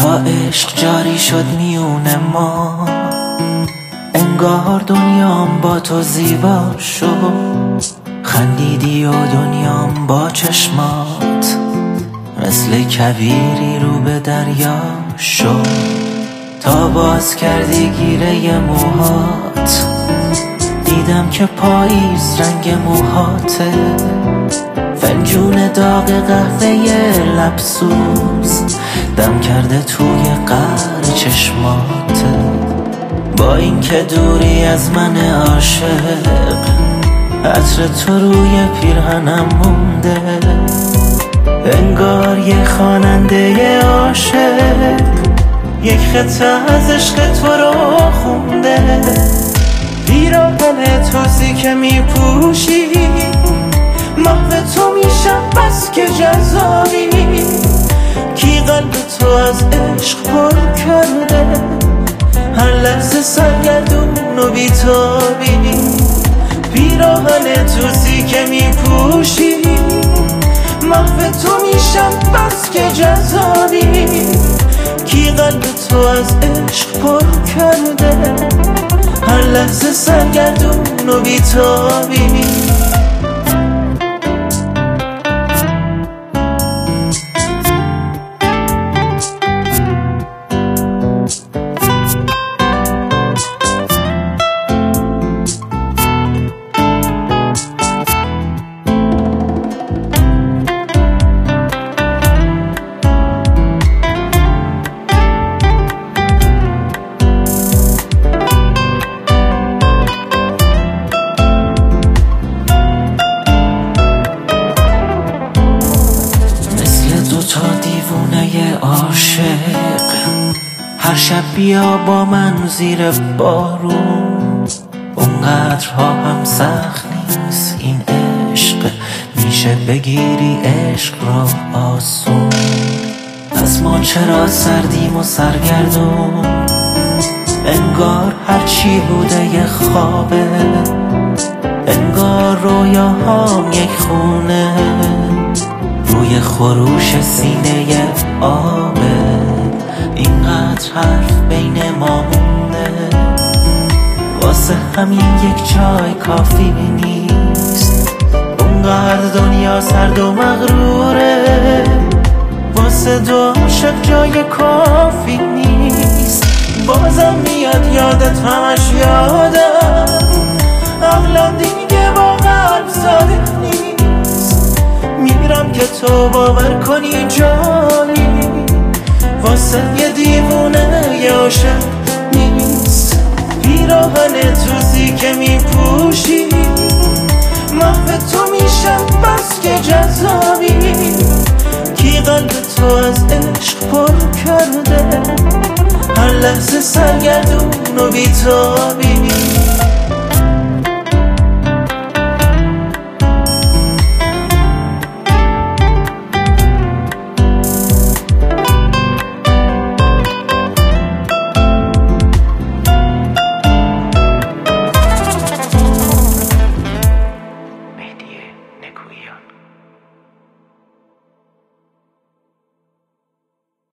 با عشق جاری شد میون ما، انگار دنیام با تو زیبا شد. خندیدی و دنیام با چشمات مثل کویری رو به دریا شد. تا باز کردی گیره موهات، دیدم که پاییز رنگ موهاته. فنجون داغ قهوه لبسوز دم کرده توی قعر چشماته. با این که دوری از من عاشق، عطر تو روی پیرهنم مونده. انگار یه خواننده عاشق یک خطه از عشق تو رو خونده. پیراهن توزی که میپوشی، محو تو میشم بس که جذابی. کی قلب تو از عشق پر کرده، هر لحظه سرگردون و بیتابی. پیراهن توزی که میپوشی، محو تو میشم بس که جذابی. کی قلب تو از عشق پر کرده، هر لحظه سرگردون و بیتابی. تا دیوونه عاشق، هر شب بیا با من زیر بارون. اونقدرها هم سخت نیست این عشق، میشه بگیری عشق را آسون. از ما چرا سردیم و سرگردون، انگار هرچی بوده یه خوابه. انگار رویاهام یک خونه روی خروش سینه آبه. اینقدر حرف بین ما مونده، واسه همین یک چای کافی نیست. اونقدر دنیا سرد و مغروره، واسه دو عاشق جای کافی نیست. بازم میاد یادت، همش یادم، عقلم دیگه با قلب صادق نیست. میرم که تو باور کنی جانی، واسه یه دیوونه یه عاشق نیست. پیراهن توزی که میپوشی، محو تو میشم بس که جذابی. کی قلب تو از عشق پر کرده، هر لحظه سرگردون و بیتابی.